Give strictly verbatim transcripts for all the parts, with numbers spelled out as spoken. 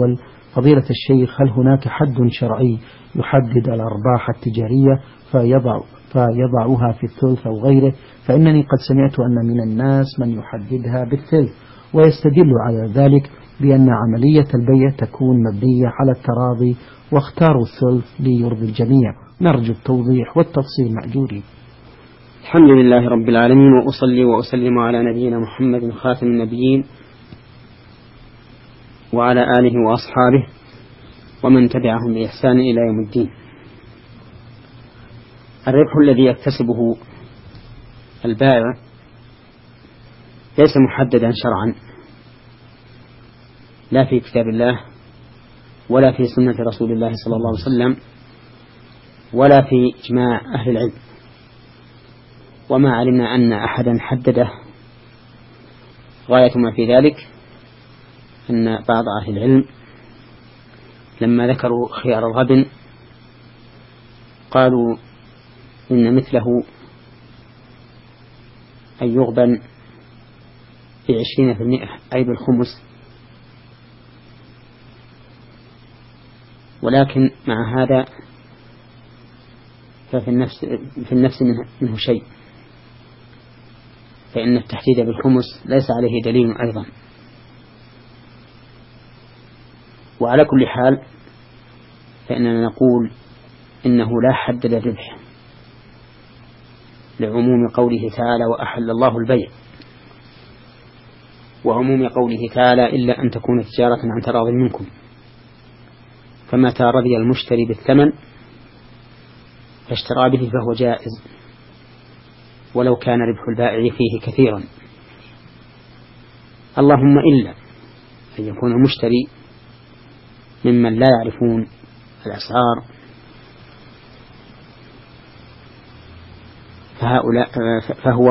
الأول: فضيلة الشيخ، هل هناك حد شرعي يحدد الأرباح التجارية فيضع فيضعها في الثلث أو غيره؟ فإنني قد سمعت أن من الناس من يحددها بالثلث ويستدل على ذلك بأن عملية البيع تكون مبنية على التراضي، واختاروا الثلث ليرضي الجميع. نرجو التوضيح والتفصيل مأجورين. الحمد لله رب العالمين، وأصلي وأسلم على نبينا محمد خاتم النبيين وعلى آله وأصحابه ومن تبعهم بإحسان إلى يوم الدين. الربح الذي يكتسبه البائع ليس محددا شرعا، لا في كتاب الله ولا في سنة رسول الله صلى الله عليه وسلم ولا في إجماع أهل العلم. وما علمنا أن أحدا حدده. غاية ما في ذلك أن بعض أهل العلم لما ذكروا خيار الغبن قالوا إن مثله أن يغبن بعشرين في المئة أي بالخمس، ولكن مع هذا ففي النفس, في النفس منه, منه شيء، فإن التحديد بالخمس ليس عليه دليل أيضا. وعلى كل حال فإننا نقول إنه لا حد للربح لعموم قوله تعالى: وأحل الله البيع، وعموم قوله تعالى: إلا أن تكون تجارة عن تراض منكم. فمتى رضي المشتري بالثمن فاشترى به فهو جائز، ولو كان ربح البائع فيه كثيرا، اللهم إلا أن يكون المشتري ممن لا يعرفون الأسعار، فهؤلاء فهو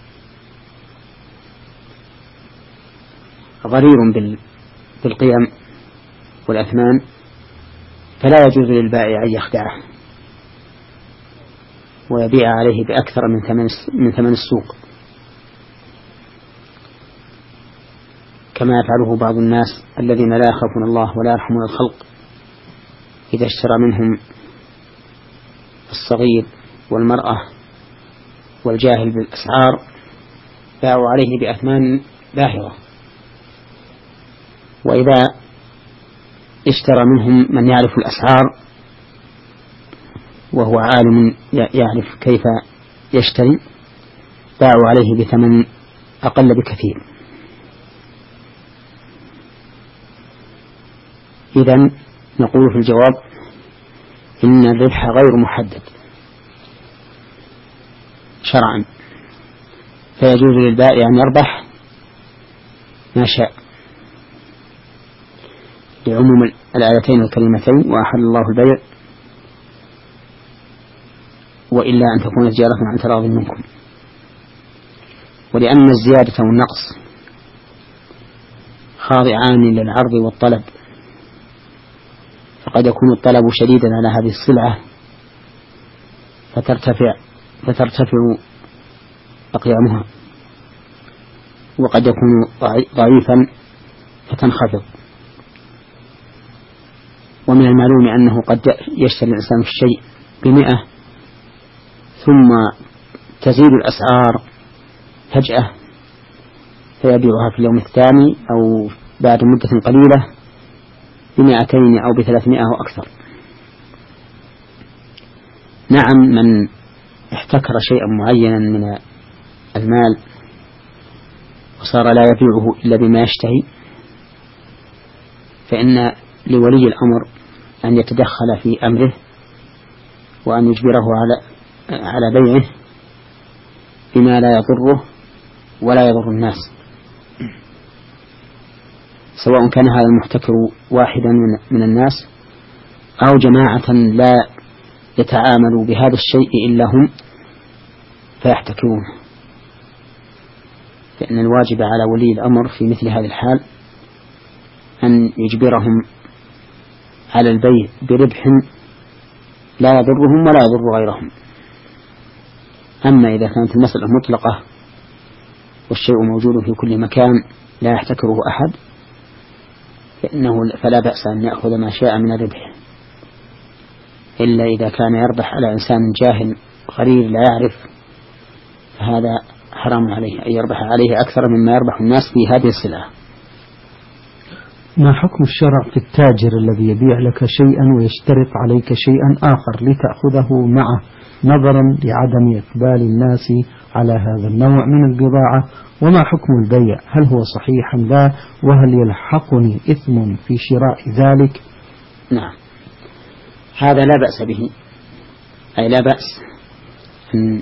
غرير بالقيم والأثمان، فلا يجوز للبائع أن يخدعه ويبيع عليه بأكثر من ثمن من ثمن السوق، كما يفعله بعض الناس الذين لا يخافون الله ولا يرحمون الخلق. إذا اشترى منهم الصغير والمرأة والجاهل بالأسعار باعوا عليه بأثمان باهظة، وإذا اشترى منهم من يعرف الأسعار وهو عالم يعرف كيف يشتري باعوا عليه بثمن أقل بكثير. إذن نقول في الجواب إن الربح غير محدد شرعا، فيجوز للبائع أن يربح ما شاء لعموم الآيتين الكريمتين: وأحل الله البيع وإلا أن تكون تجارة عن تراض منكم. ولأن الزيادة والنقص خاضعان للعرض والطلب، فقد يكون الطلب شديدا على هذه السلعة فترتفع فترتفع أقيامها، وقد يكون ضعيفا فتنخفض. ومن المعلوم أنه قد يشتري الإنسان الشيء بمئة ثم تزيد الأسعار فجأة فيبيعها في اليوم الثاني أو بعد مدة قليلة بمئتين أو بثلاثمائة أو أكثر. نعم، من احتكر شيئا معينا من المال وصار لا يبيعه إلا بما يشتهي، فإن لولي الأمر أن يتدخل في أمره وأن يجبره على على بيعه بما لا يضره ولا يضر الناس، سواء كان هذا المحتكر واحدا من الناس أو جماعة لا يتعاملوا بهذا الشيء إلا هم فيحتكرون. فإن الواجب على ولي الأمر في مثل هذه الحال أن يجبرهم على البيع بربح لا يضرهم ولا يضر غيرهم. أما إذا كانت المسألة مطلقة والشيء موجود في كل مكان لا يحتكره أحد، فإنه فلا بأس أن يأخذ ما شاء من الربح، إلا إذا كان يربح على إنسان جاهل غرير لا يعرف، فهذا حرام عليه أن يربح عليه أكثر مما يربح الناس في هذه السلعة. ما حكم الشرع في التاجر الذي يبيع لك شيئا ويشترط عليك شيئا آخر لتأخذه معه نظرا لعدم إقبال الناس على هذا النوع من البضاعة؟ وما حكم البيع؟ هل هو صحيح أم لا؟ وهل يلحقني إثم في شراء ذلك؟ نعم، هذا لا بأس به، أي لا بأس أن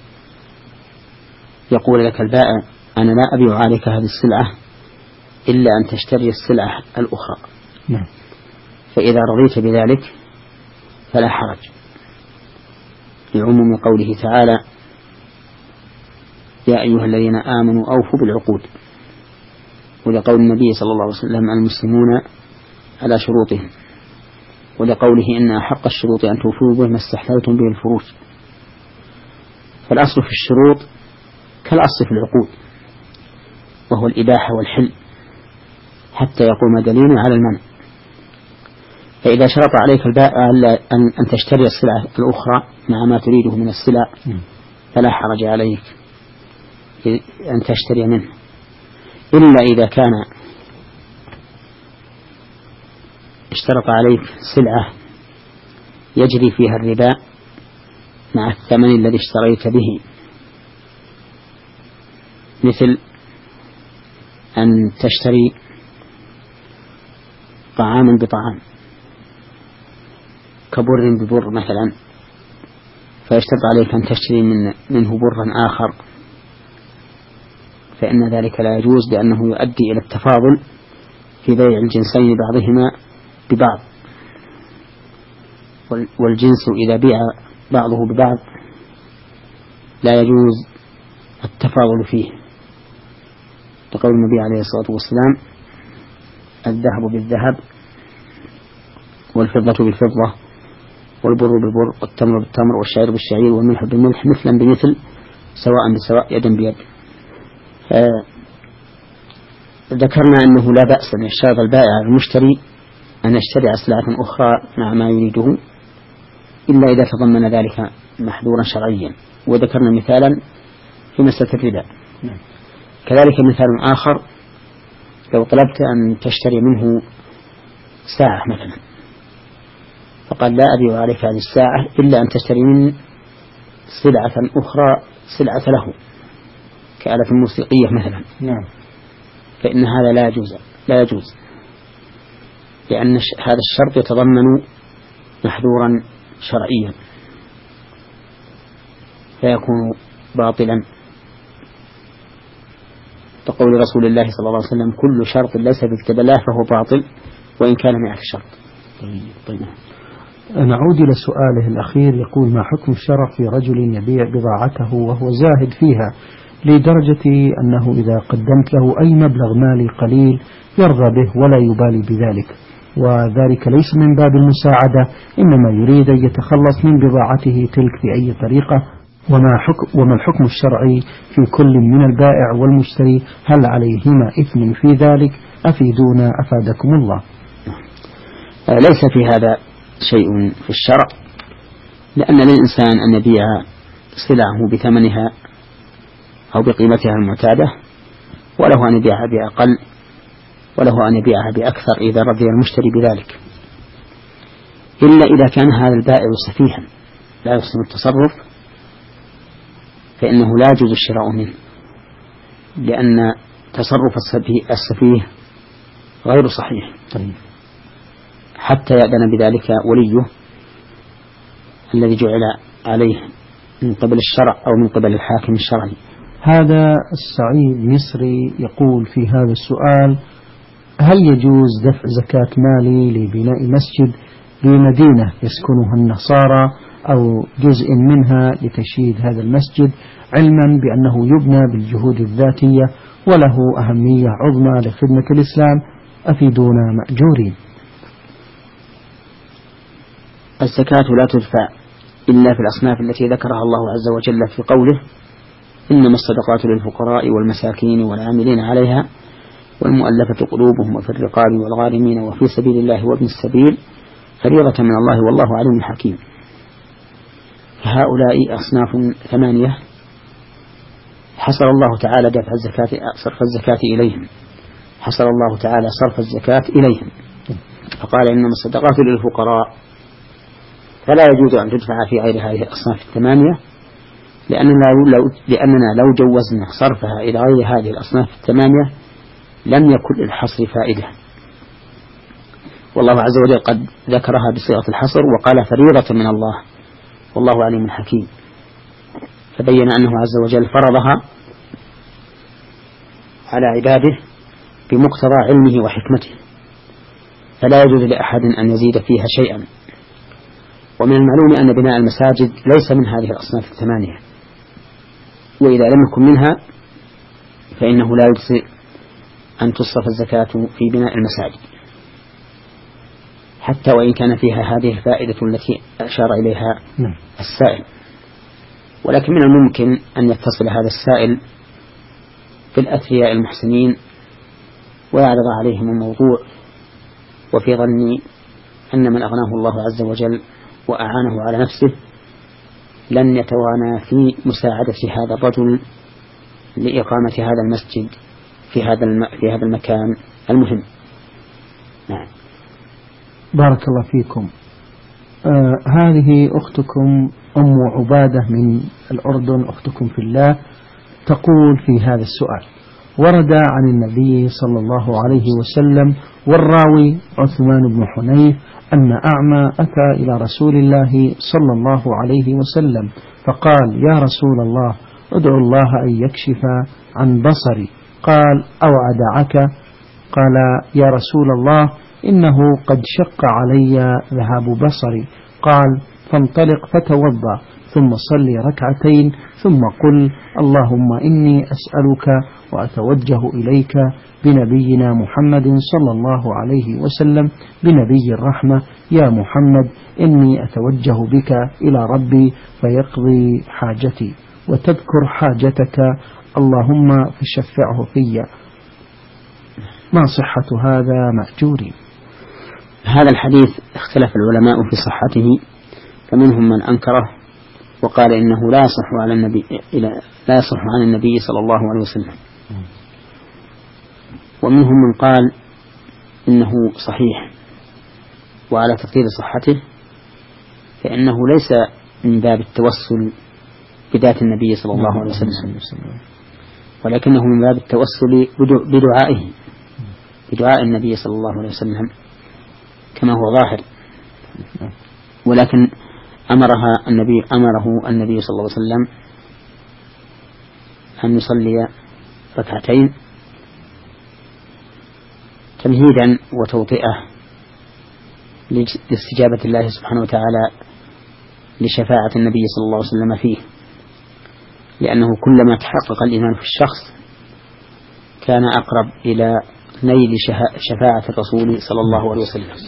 يقول لك البائع أنا لا أبيع عليك هذه السلعة إلا أن تشتري السلعة الأخرى. نعم. فإذا رضيت بذلك فلا حرج، لعموم قوله تعالى يا أيها الذين آمنوا أوفوا بالعقود، ولقول النبي صلى الله عليه وسلم المسلمون على شروطهم، ولقوله إن أحق الشروط أن توفوا به ما استحللتم به الفروج. فالأصل في الشروط كالأصل في العقود، وهو الإباحة والحل حتى يقوم دليل على المنع. فإذا شرط عليك البائع أن تشتري السلعة الأخرى مع ما تريده من السلع فلا حرج عليك أن تشتري منه، إلا إذا كان اشترط عليك سلعة يجري فيها الربا مع الثمن الذي اشتريت به، مثل أن تشتري طعاما بطعام كبر ببر مثلا، فيشترط عليك أن تشتري من منه برا آخر، فإن ذلك لا يجوز، لأنه يؤدي إلى التفاضل في بيع الجنسين بعضهما ببعض، والجنس إذا بيع بعضه ببعض لا يجوز التفاضل فيه، لقول النبي عليه الصلاة والسلام الذهب بالذهب والفضة بالفضة والبر بالبر والتمر بالتمر والشعير بالشعير والملح بالملح مثلا بمثل سواء بسواء يدا بيد. ذكرنا أنه لا بأس أن يشترط البائع على المشتري أن يشتري سلعة أخرى مع ما يريده، إلا إذا تضمن ذلك محظورا شرعيا، وذكرنا مثالا في مسألة الربا. كذلك مثال آخر لو طلبت أن تشتري منه ساعة مثلا، فقال لا أبيع عليك هذه الساعة إلا أن تشتري من سلعة أخرى سلعة له كآلة موسيقية مثلا. نعم. فإن هذا لا يجوز لا يجوز لأن هذا الشرط يتضمن محظورا شرعيا فيكون باطلا، تقول رسول الله صلى الله عليه وسلم كل شرط ليس في كتاب الله فهو باطل وإن كان مئة شرط. طيب. نعود إلى سؤاله الأخير، يقول ما حكم الشرع في رجل يبيع بضاعته وهو زاهد فيها لدرجة أنه إذا قدمت له أي مبلغ مالي قليل يرضى به ولا يبالي بذلك، وذلك ليس من باب المساعدة، إنما يريد أن يتخلص من بضاعته تلك بأي طريقة؟ وما, حكم وما الحكم الشرعي في كل من البائع والمشتري؟ هل عليهما إثم في ذلك؟ أفيدونا أفادكم الله. ليس في هذا شيء في الشرع، لأن للإنسان أن يبيع سلعه بثمنها أو بقيمتها المعتادة، وله أن يبيعها بأقل، وله أن يبيعها بأكثر إذا رضي المشتري بذلك، إلا إذا كان هذا البائع سفيها لا يحسن التصرف فإنه لا يجوز الشراء منه، لأن تصرف السفيه غير صحيح. طيب. حتى يأذن بذلك وليه الذي جعل عليه من قبل الشرع أو من قبل الحاكم الشرعي. هذا السعيد مصري يقول في هذا السؤال: هل يجوز دفع زكاة مالي لبناء مسجد بمدينة يسكنها النصارى أو جزء منها لتشييد هذا المسجد، علما بأنه يبنى بالجهود الذاتية وله أهمية عظمى لخدمة الإسلام؟ أفيدونا مأجورين. الزكاة لا تدفع إلا في الأصناف التي ذكرها الله عز وجل في قوله إنما الصدقات للفقراء والمساكين والعاملين عليها والمؤلفة قلوبهم وفي الرقاب والغارمين وفي سبيل الله وابن السبيل فريضة من الله والله عليم حكيم. فهؤلاء أصناف ثمانية حصر الله تعالى دفع الزكاة صرف الزكاة إليهم، حصر الله تعالى صرف الزكاة إليهم، فقال إنما الصدقات للفقراء، فلا يجوز أن تدفع في غير هذه الأصناف الثمانية، لأننا لو, لأننا لو جوزنا صرفها إلى غير هذه الأصناف الثمانية لم يكن للحصر فائدة. والله عز وجل قد ذكرها بصيغة الحصر وقال فريضة من الله والله عليم حكيم، فبين أنه عز وجل فرضها على عباده بمقتضى علمه وحكمته، فلا يجوز لأحد أن يزيد فيها شيئا. ومن المعلوم أن بناء المساجد ليس من هذه الأصناف الثمانية، وإذا لم يكن منها فإنه لا يجزئ أن تصرف الزكاة في بناء المساجد، حتى وإن كان فيها هذه الفائدة التي أشار إليها السائل. ولكن من الممكن أن يتصل هذا السائل بالأثرياء المحسنين ويعرض عليهم الموضوع، وفي ظني أن من أغناه الله عز وجل وأعانه على نفسه لن يتوانى في مساعدة هذا الرجل لإقامة هذا المسجد في هذا في هذا المكان المهم. نعم. بارك الله فيكم. آه هذه أختكم أم عبادة من الأردن، أختكم في الله، تقول في هذا السؤال: ورد عن النبي صلى الله عليه وسلم والراوي عثمان بن حنيف أن أعمى أتى إلى رسول الله صلى الله عليه وسلم فقال: يا رسول الله ادعو الله أن يكشف عن بصري. قال: أو أدعك؟ قال: يا رسول الله إنه قد شق علي ذهاب بصري. قال: فانطلق فتوضأ ثم صلي ركعتين ثم قل: اللهم إني أسألك وأتوجه إليك بنبينا محمد صلى الله عليه وسلم بنبي الرحمة، يا محمد إني أتوجه بك إلى ربي فيقضي حاجتي، وتذكر حاجتك اللهم فشفعه في. ما صحة هذا مأجوري؟ هذا الحديث اختلف العلماء في صحته، فمنهم من أنكره وقال إنه لا يصح على النبي لا يصح عن النبي صلى الله عليه وسلم، ومنهم من قال إنه صحيح. وعلى تقدير صحته فإنه ليس من باب التوسل بذات النبي صلى الله عليه وسلم، ولكنه من باب التوسل بدعائه بدعاء النبي صلى الله عليه وسلم كما هو ظاهر. ولكن أمرها النبي أمره النبي صلى الله عليه وسلم أن يصلي ركعتين تمهيدا وتوطئة لاستجابة الله سبحانه وتعالى لشفاعة النبي صلى الله عليه وسلم فيه، لأنه كلما تحقق الإيمان في الشخص كان أقرب إلى نيل شفاعة الرسول صلى الله عليه وسلم.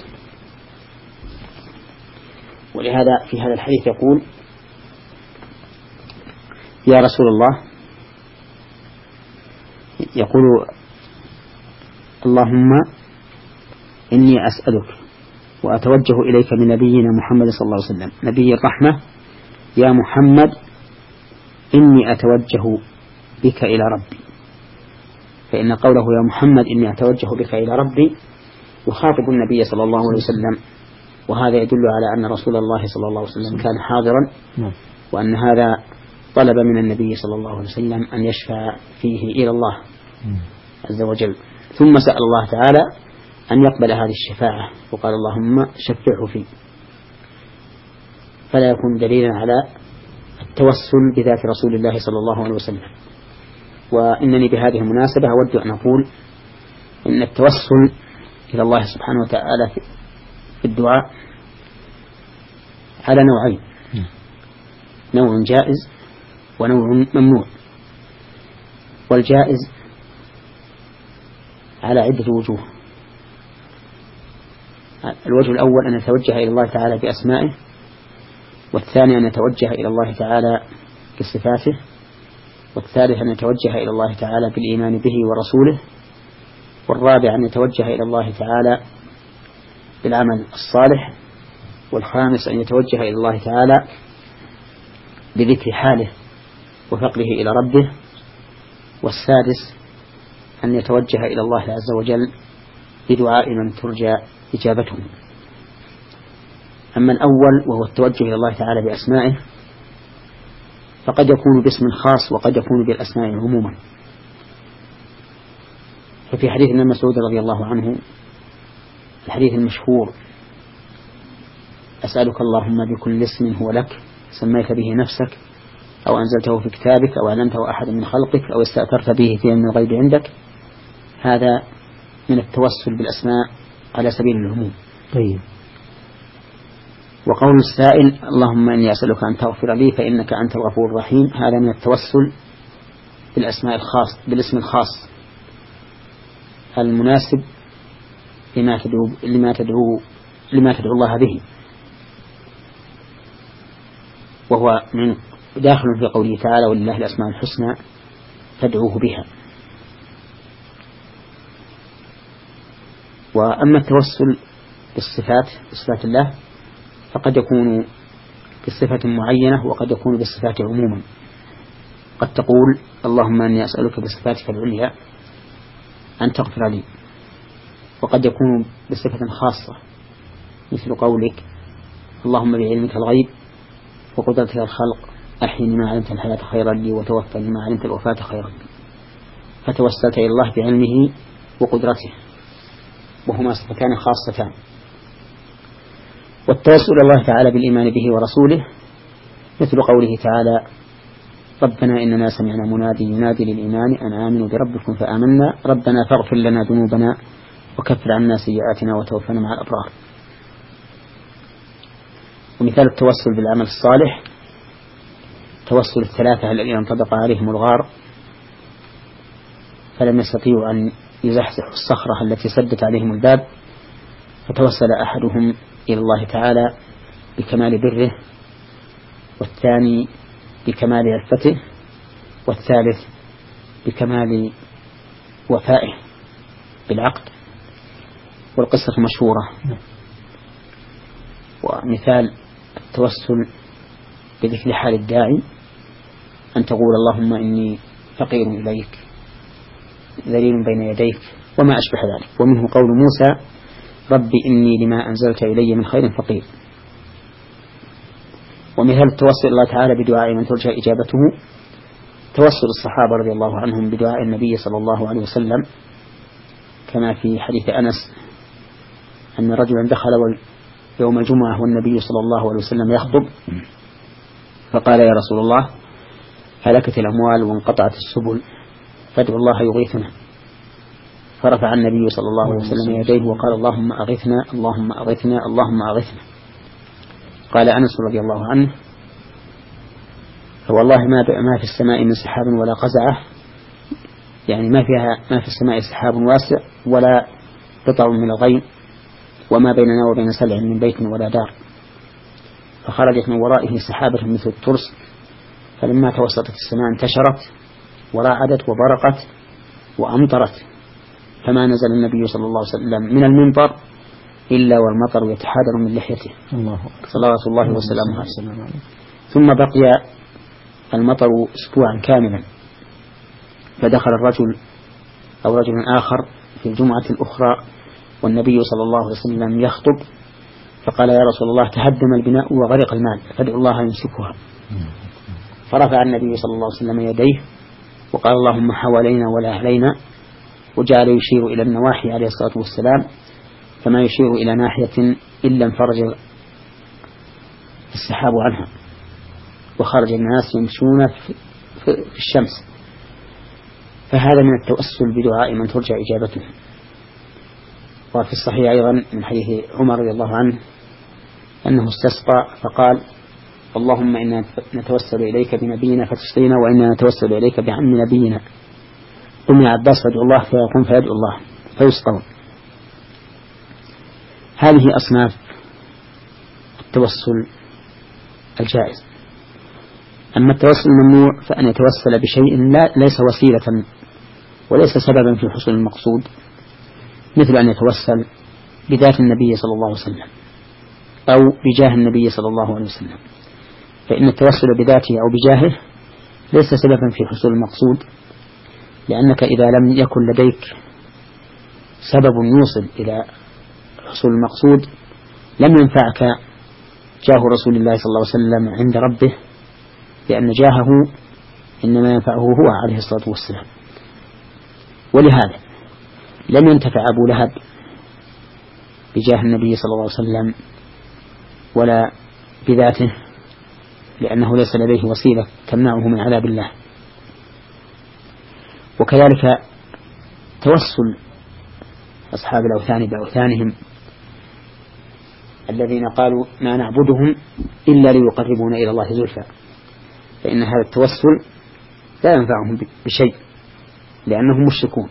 ولهذا في هذا الحديث يقول: يا رسول الله، يقول: اللهم إني أسألك وأتوجه إليك بنبينا محمد صلى الله عليه وسلم نبي الرحمة، يا محمد إني أتوجه بك إلى ربي. فإن قوله يا محمد إني أتوجه بك إلى ربي يخاطب النبي صلى الله عليه وسلم، وهذا يدل على أن رسول الله صلى الله عليه وسلم كان حاضرا، وأن هذا طلب من النبي صلى الله عليه وسلم أن يشفع فيه إلى الله عز وجل، ثم سأل الله تعالى أن يقبل هذه الشفاعة وقال: اللهم شفعه فيه. فلا يكون دليلا على التوسل بذات رسول الله صلى الله عليه وسلم. وإنني بهذه المناسبة أود أن أقول إن التوسل إلى الله سبحانه وتعالى في الدعاء على نوعين: نوع جائز ونوع ممنوع. والجائز على عدة وجوه. الوجه الأول أن نتوجه إلى الله تعالى بأسمائه، والثاني أن نتوجه إلى الله تعالى بصفاته، والثالث أن نتوجه إلى الله تعالى بالإيمان به ورسوله، والرابع أن يتوجه إلى الله تعالى بالعمل الصالح، والخامس أن يتوجه إلى الله تعالى بذكر حاله وفقره إلى ربه، والسادس أن يتوجه إلى الله عز وجل بدعاء من ترجى إجابته. أما الأول وهو التوجه إلى الله تعالى بأسمائه فقد يكون باسم خاص وقد يكون بالأسماء عموما. ففي حديث ابن مسعود رضي الله عنه الحديث المشهور: أسألك اللهم بكل اسم هو لك سميت به نفسك أو أنزلته في كتابك أو علمته أحد من خلقك أو استأثرت به في من الغيب عندك. هذا من التوسل بالأسماء على سبيل العموم. طيب. وقول السائل: اللهم إني أسألك أن تغفر لي فإنك أنت الغفور الرحيم، هذا من التوسل بالأسماء الخاص بالاسم الخاص المناسب لما تدعو لما تدعو لما تدعو الله به، وهو من داخل في قوله تعالى: ولله الأسماء الحسنى فادعوه بها. وأما التوسل بالصفات بصفات الله فقد يكون بصفة معينة وقد يكون بالصفات عموما. قد تقول: اللهم أني أسألك بصفاتك العليا أن تغفر لي، وقد يكون بصفة خاصة مثل قولك: اللهم بعلمك الغيب وقدرتك الخلق أحيني ما علمت الحياة خيرا لي وتوفني ما علمت الوفاة خيرا لي، فتوسلت إلى الله بعلمه وقدرته، وهما صفتان خاصتان. والتوسل إلى الله تعالى بالإيمان به ورسوله مثل قوله تعالى: ربنا إننا سمعنا منادي ينادي للإيمان أن آمنوا بربكم فآمنا ربنا فاغفر لنا ذنوبنا وكفر عنا سيئاتنا وتوفنا مع الأبرار. ومثال التوسل بالعمل الصالح توسل الثلاثة الذين انطبق عليهم الغار فلم يستطيعوا أن يزحزحوا الصخرة التي سدت عليهم الباب، فتوسل أحدهم إلى الله تعالى بكمال بره، والثاني بكمال عفته، والثالث بكمال وفائه بالعقد. والقصة مشهورة. ومثال التوسل بذكر حال الداعي أن تقول: اللهم إني فقير إليك ذليل بين يديك وما أشبه ذلك. ومنه قول موسى: ربي إني لما أنزلت إلي من خير فقير. ومثال التوسل الله تعالى بدعاء من ترجى إجابته توسل الصحابة رضي الله عنهم بدعاء النبي صلى الله عليه وسلم، كما في حديث أنس أن رجلا دخل يوم الجمعة والنبي صلى الله عليه وسلم يخطب فقال: يا رسول الله هلكت الأموال وانقطعت السبل فادعو الله يغيثنا. فرفع النبي صلى الله عليه وسلم يديه وقال: اللهم أغثنا اللهم أغثنا اللهم أغثنا. قال أنس رضي الله عنه: فوالله ما ما في السماء من سحاب ولا قزعة، يعني ما فيها ما في السماء سحاب واسع ولا قطع من الغيم، وما بيننا وبين سلع من بيت ولا دار. فخرجت من ورائه سحابة مثل الترس، فلما توسطت السماء انتشرت ورعدت وبرقت وأمطرت، فما نزل النبي صلى الله عليه وسلم من المنبر إلا والمطر يتحادر من لحيته صلوات الله وسلامه عليه. ثم بقي المطر أسبوعا كاملا، فدخل الرجل أو رجل آخر في الجمعة الأخرى والنبي صلى الله عليه وسلم يخطب، فقال: يا رسول الله تهدم البناء وغرق المال فادعو الله يمسكها. فرفع النبي صلى الله عليه وسلم يديه وقال: اللهم حوالينا ولا علينا، وجعل يشير إلى النواحي عليه الصلاة والسلام، فما يشير إلى ناحية إلا انفرج السحاب عنها وخرج الناس يمشون في الشمس. فهذا من التوسل بدعاء من ترجى إجابته. وفي الصحيح أيضا من حديث عمر رضي الله عنه أنه استسقى فقال: اللهم إنا نتوسل إليك بنبينا فتسقينا، وإنا نتوسل إليك بعم نبينا. قم يا عباس فادعو الله، فيقوم فيدعو الله فيسقون. هذه أصناف التوسل الجائز. أما التوسل الممنوع فأن يتوسل بشيء لا ليس وسيلة وليس سببا في حصول المقصود، مثل أن يتوسل بذات النبي صلى الله عليه وسلم أو بجاه النبي صلى الله عليه وسلم، فإن التوسل بذاته أو بجاهه ليس سببا في حصول المقصود، لأنك إذا لم يكن لديك سبب يوصل إلى حصول المقصود لم ينفعك جاه رسول الله صلى الله عليه وسلم عند ربه، لأن جاهه إنما ينفعه هو عليه الصلاة والسلام. ولهذا لم ينتفع أبو لهب بجاه النبي صلى الله عليه وسلم ولا بذاته، لأنه ليس لديه وسيلة تمنعه من عذاب الله. وكذلك توسل أصحاب الأوثان بأوثانهم الذين قالوا ما نعبدهم إلا ليقربونا إلى الله زلفى، فإن هذا التوسل لا ينفعهم بشيء لأنهم مشركون.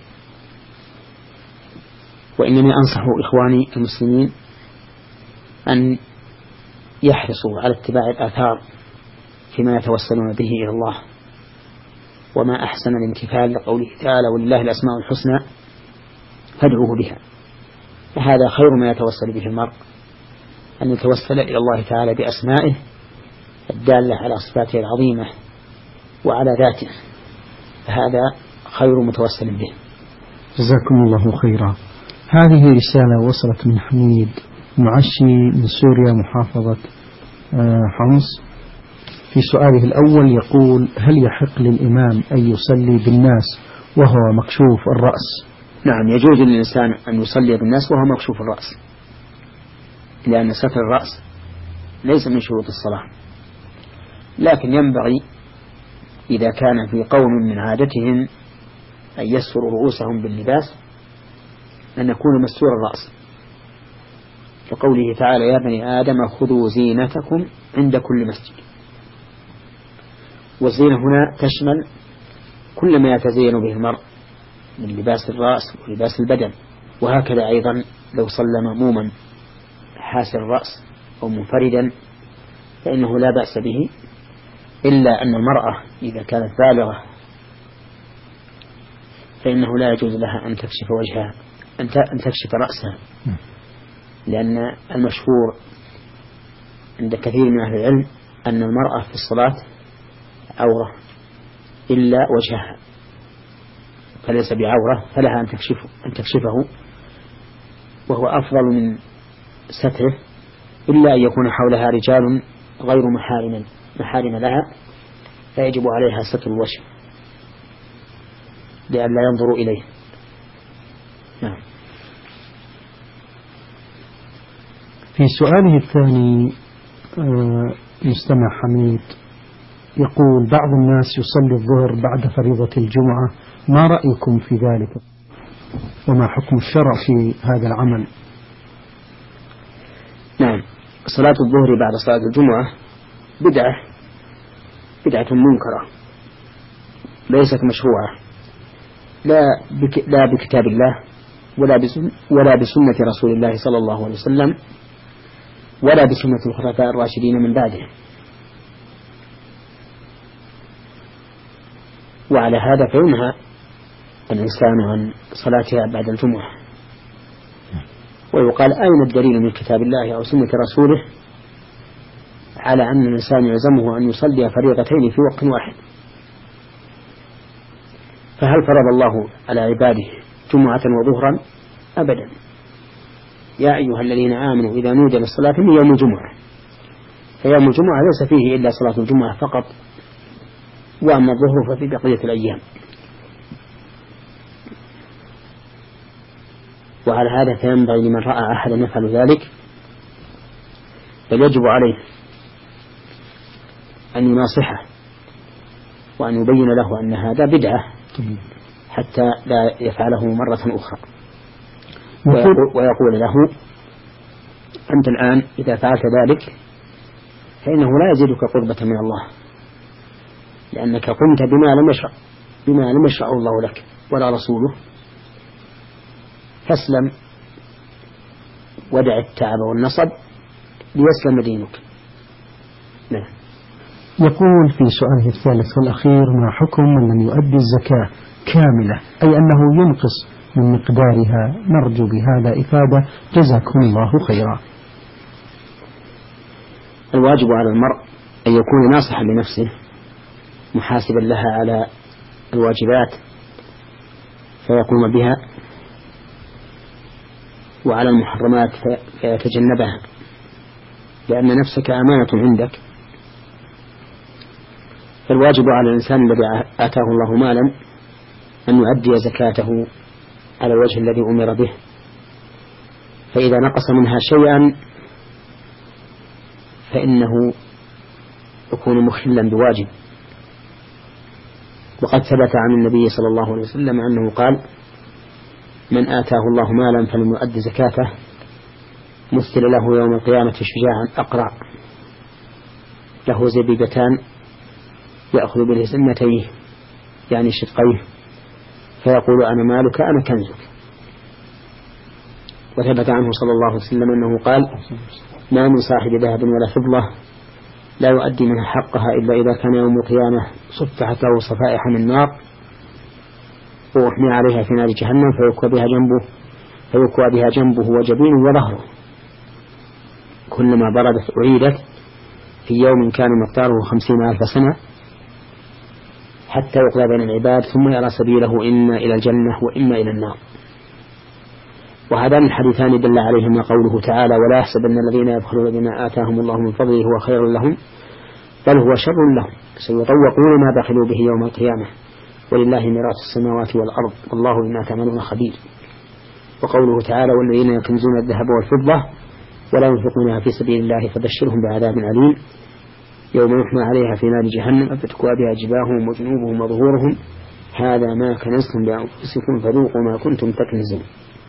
وإنني أنصح إخواني المسلمين أن يحرصوا على اتباع الآثار فيما يتوسلون به إلى الله، وما أحسن الامتثال لقوله تعالى ولله الأسماء الحسنى فادعوه بها، فهذا خير ما يتوسل به المرء، أن يتوسل إلى الله تعالى بأسمائه الدالة على صفاته العظيمة وعلى ذاته، فهذا خير متوسل به. جزاكم الله خيرا. هذه رسالة وصلت من حميد معشي من سوريا محافظة حمص. في سؤاله الأول يقول: هل يحق للإمام أن يصلي بالناس وهو مكشوف الرأس؟ نعم، يجوز للإنسان أن يصلي بالناس وهو مكشوف الرأس، لأن ستر الرأس ليس من شروط الصلاة، لكن ينبغي إذا كان في قوم من عادتهم أن يستروا رؤوسهم باللباس أن يكون مستور الرأس، كقوله تعالى يا بني آدم خذوا زينتكم عند كل مسجد. والزينة هنا تشمل كل ما يتزين به المرء من لباس الرأس ولباس البدن، وهكذا أيضا لو صلى مأموما حاسر الرأس أو منفردا فإنه لا بأس به، إلا أن المرأة إذا كانت بالغة فإنه لا يجوز لها أن تكشف وجهها أن تكشف رأسها، لأن المشهور عند كثير من أهل العلم أن المرأة في الصلاة عورة إلا وجهها، فليس بعورة فلها أن تكشفه, أن تكشفه وهو أفضل من ستره، إلا أن يكون حولها رجال غير محارم محارم لها فيجب عليها ستر الوجه لأن لا ينظروا إليه. نعم. في سؤاله الثاني مستمع حميد يقول: بعض الناس يصلي الظهر بعد فريضة الجمعة، ما رأيكم في ذلك وما حكم الشرع في هذا العمل؟ نعم، صلاة الظهر بعد صلاة الجمعة بدعة بدعة منكرة ليست مشروعة لا بك لا بكتاب الله ولا بسنة ولا بسنة رسول الله صلى الله عليه وسلم ولا بسنة الخلفاء الراشدين من بعده. وعلى هذا فينهى الإنسان عن صلاتها بعد الجمعة، ويقال أين الدليل من كتاب الله أو سنة رسوله على أن الإنسان يلزمه أن يصلي فريضتين في وقت واحد؟ فهل فرض الله على عباده جمعة وظهرا؟ أبدا. يا أيها الذين آمنوا إذا نودي للصلاة من يوم الجمعة، فيوم الجمعة ليس فيه إلا صلاة الجمعة فقط، وأما الظهر ففي بقية الأيام. وعلى هذا فينبغي لمن رأى أحدا يفعل ذلك بل يجب عليه أن يناصحه وأن يبين له أن هذا بدعة حتى لا يفعله مرة أخرى، ويقول له أنت الآن إذا فعلت ذلك فإنه لا يزيدك قربة من الله، لأنك قمت بما لم يشرع بما لم يشرعه الله لك ولا رسوله، فاسلم ودع التعب والنصب ليسلم دينك. نعم. يقول في سؤاله الثالث والأخير: ما حكم من لم يؤدي الزكاة كاملة، أي أنه ينقص من مقدارها. نرجو بهذا إفادة، جزاكم الله خيرا. الواجب على المرء أن يكون ناصحا لنفسه محاسبا لها على الواجبات فيقوم بها، وعلى المحرمات فيتجنبها، لأن نفسك أمانة عندك. فالواجب على الإنسان الذي آتاه الله مالا أن يؤدي زكاته على الوجه الذي أمر به، فإذا نقص منها شيئا فإنه يكون مخلا بواجب. وقد ثبت عن النبي صلى الله عليه وسلم أنه قال: من آتاه الله مالا فلم يؤد زكاته مثل له يوم القيامة شجاعا أقرع له زبيبتان يأخذ بلسنتيه يعني شقيه فيقول: أنا مالك أنا كنزك. وثبت عنه صلى الله عليه وسلم أنه قال: ما من صاحب ذهب ولا فضة لا يؤدي منها حقها إلا إذا كان يوم القيامة صفحت له صفائح من نار وأحمي عليها في نار جهنم فيكوى بها جنبه فيكوى بها جنبه وجبينه وظهره، كلما بردت أعيدت في يوم كان مقداره خمسين ألف سنة حتى يقضى بين العباد ثم يرى سبيله إما إلى الجنة وإما إلى النار. وهذان الحديثان دل عليهما قوله تعالى: ولا يحسبن الذين يبخلون بما آتاهم الله من فضله هو خير لهم بل هو شر لهم سيطوقون ما بخلوا به يوم القيامة ولله ميراث السماوات والأرض والله بما تعملون خبير. وقوله تعالى: والذين يكنزون الذهب والفضة ولا ينفقونها في سبيل الله فبشرهم بعذاب أليم يوم يحمى عليها في نار جهنم فتكوى بها جباههم وجنوبهم وظهورهم هذا ما كنزتم بأنفسكم فذوقوا ما كنتم تكنزون.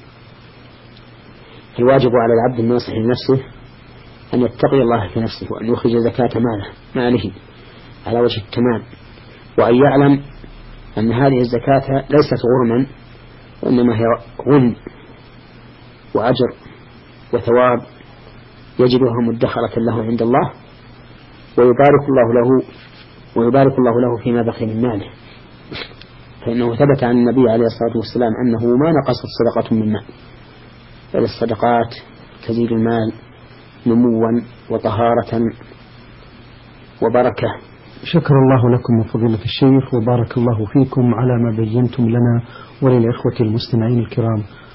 الواجب على العبد الناصح لنفسه أن يتقي الله في نفسه وأن يخرج زكاة ماله ماله على وجه التمام، وأن يعلم أن هذه الزكاة ليست غرما وإنما هي غن وأجر وثواب يجدها مدخرة له عند الله، ويبارك الله له ويبارك الله له فيما بقي من ماله، فإنه ثبت عن النبي عليه الصلاة والسلام أنه ما نقصت صدقة من مال، بل الصدقات تزيد المال نموا وطهارة وبركة. شكر الله لكم وفضيلة الشيخ وبارك الله فيكم على ما بينتم لنا وللإخوة المستمعين الكرام.